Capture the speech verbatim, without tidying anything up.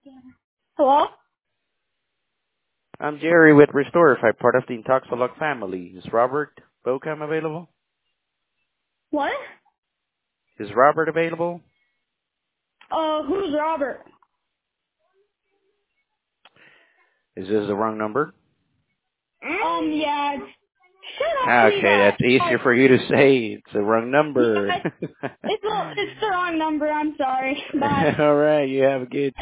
Hello? I'm Jerry with Restorify, part of the Intoxilog family. Is Robert Bocam available? What? Is Robert available? Uh, who's Robert? Is this the wrong number? Um, yeah, it's... Shut up, Okay, Levi! that's easier Sorry. for you to say. It's the wrong Yeah, number. it's, it's, the- it's the wrong number, I'm sorry. Bye. All right, you have a good